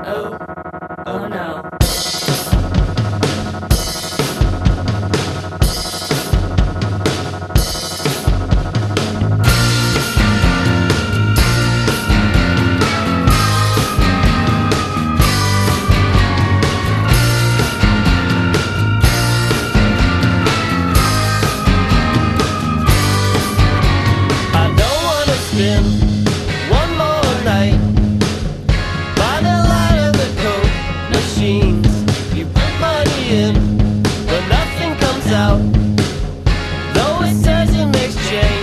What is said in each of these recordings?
Oh, oh no. I don't wanna spend one more night by the light of the Coke machines. You put money in, but nothing comes out, though it says in exchange.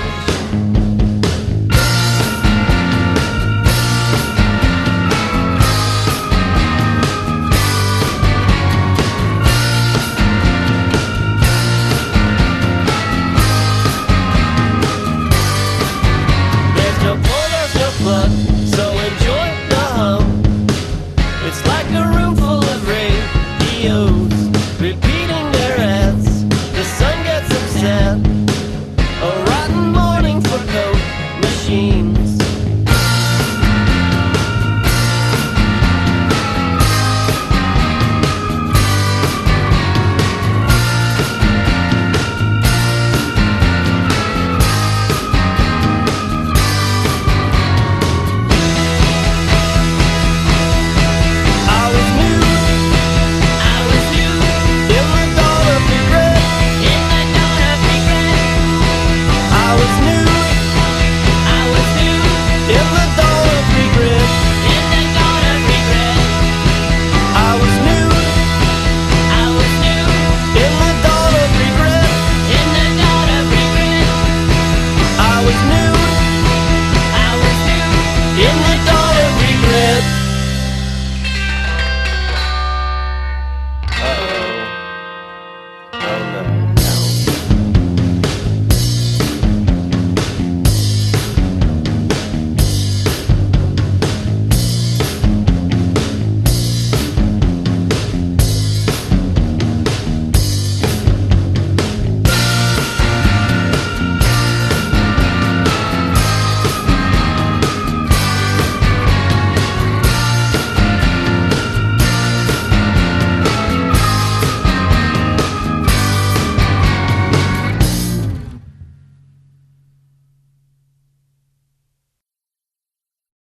There's no pull, there's no plug, so enjoy the hum. It's like a room full of radios repeating their ads. The sun gets upset. A rotten morning for Coke machines. I was new in the dawn of regret. I was new in the dawn of regret. I was new in the dawn of regret. I was new.